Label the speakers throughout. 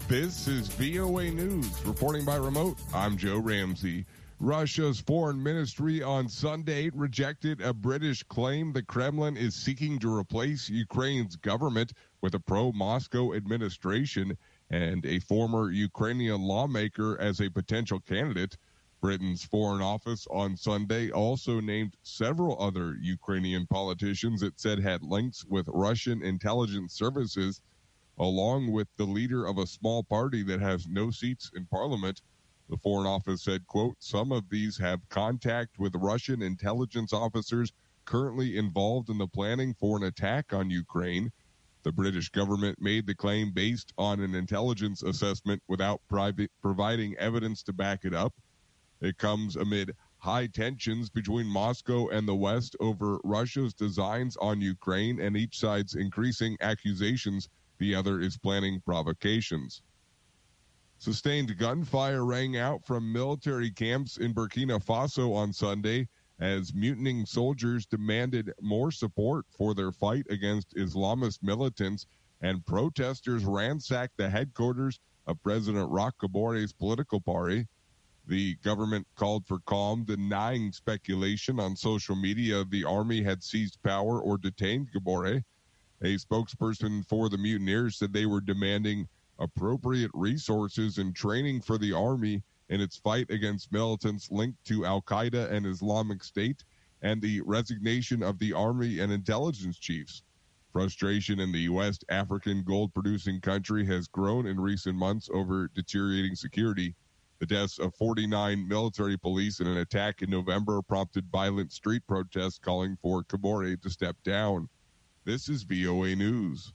Speaker 1: This is VOA News. Reporting by remote, I'm Joe Ramsey. Russia's foreign ministry on Sunday rejected a British claim the Kremlin is seeking to replace Ukraine's government with a pro-Moscow administration and a former Ukrainian lawmaker as a potential candidate. Britain's Foreign Office on Sunday also named several other Ukrainian politicians it said had links with Russian intelligence services, along with the leader of a small party that has no seats in parliament. The Foreign Office said, quote, some of these have contact with Russian intelligence officers currently involved in the planning for an attack on Ukraine. The British government made the claim based on an intelligence assessment without providing evidence to back it up. It comes amid high tensions between Moscow and the West over Russia's designs on Ukraine and each side's increasing accusations the other is planning provocations. Sustained gunfire rang out from military camps in Burkina Faso on Sunday as mutinying soldiers demanded more support for their fight against Islamist militants, and protesters ransacked the headquarters of President Roch Kabore's political party. The government called for calm, denying speculation on social media the army had seized power or detained Kabore. A spokesperson for the mutineers said they were demanding appropriate resources and training for the army in its fight against militants linked to Al-Qaeda and Islamic State, and the resignation of the army and intelligence chiefs. Frustration in the West African gold-producing country has grown in recent months over deteriorating security. The deaths of 49 military police in an attack in November prompted violent street protests calling for Kabore to step down. This is VOA News.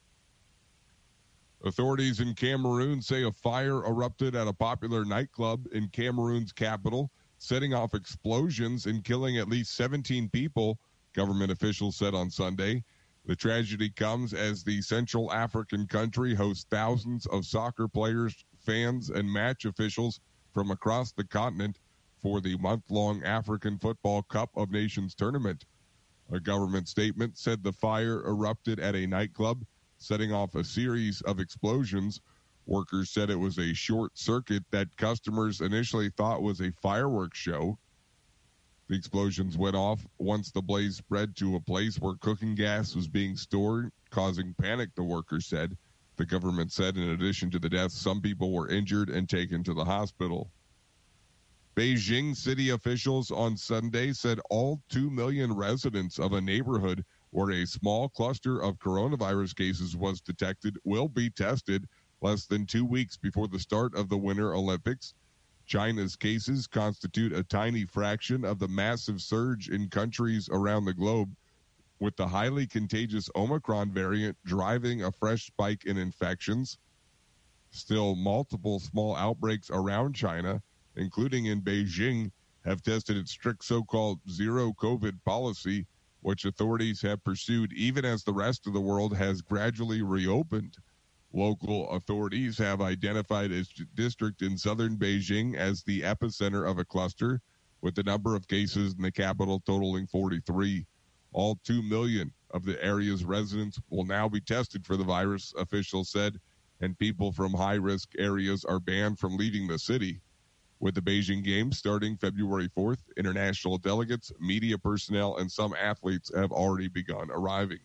Speaker 1: Authorities in Cameroon say a fire erupted at a popular nightclub in Cameroon's capital, setting off explosions and killing at least 17 people, government officials said on Sunday. The tragedy comes as the Central African country hosts thousands of soccer players, fans, and match officials from across the continent for the month-long African Football Cup of Nations tournament. A government statement said the fire erupted at a nightclub, setting off a series of explosions. Workers said it was a short circuit that customers initially thought was a fireworks show. The explosions went off once the blaze spread to a place where cooking gas was being stored, causing panic, the workers said. The government said in addition to the deaths, some people were injured and taken to the hospital. Beijing city officials on Sunday said all 2 million residents of a neighborhood where a small cluster of coronavirus cases was detected will be tested less than 2 weeks before the start of the Winter Olympics. China's cases constitute a tiny fraction of the massive surge in countries around the globe, with the highly contagious Omicron variant driving a fresh spike in infections. Still, multiple small outbreaks around China, including in Beijing, have tested its strict so-called zero COVID policy, which authorities have pursued even as the rest of the world has gradually reopened. Local authorities have identified a district in southern Beijing as the epicenter of a cluster, with the number of cases in the capital totaling 43. All 2 million of the area's residents will now be tested for the virus, officials said, and people from high-risk areas are banned from leaving the city. With the Beijing Games starting February 4th, international delegates, media personnel, and some athletes have already begun arriving.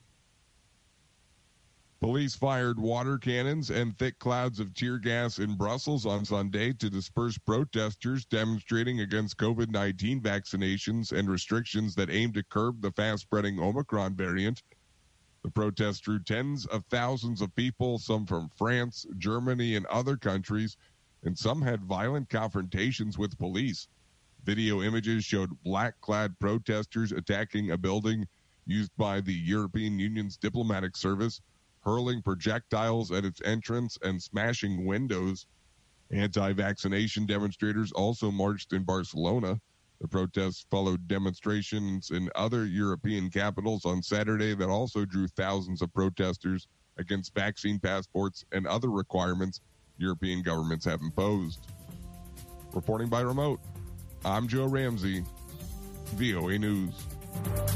Speaker 1: Police fired water cannons and thick clouds of tear gas in Brussels on Sunday to disperse protesters demonstrating against COVID-19 vaccinations and restrictions that aim to curb the fast-spreading Omicron variant. The protests drew tens of thousands of people, some from France, Germany, and other countries, and some had violent confrontations with police. Video images showed black-clad protesters attacking a building used by the European Union's diplomatic service, hurling projectiles at its entrance and smashing windows. Anti-vaccination demonstrators also marched in Barcelona. The protests followed demonstrations in other European capitals on Saturday that also drew thousands of protesters against vaccine passports and other requirements European governments have imposed. Reporting by remote, I'm Joe Ramsey, VOA News.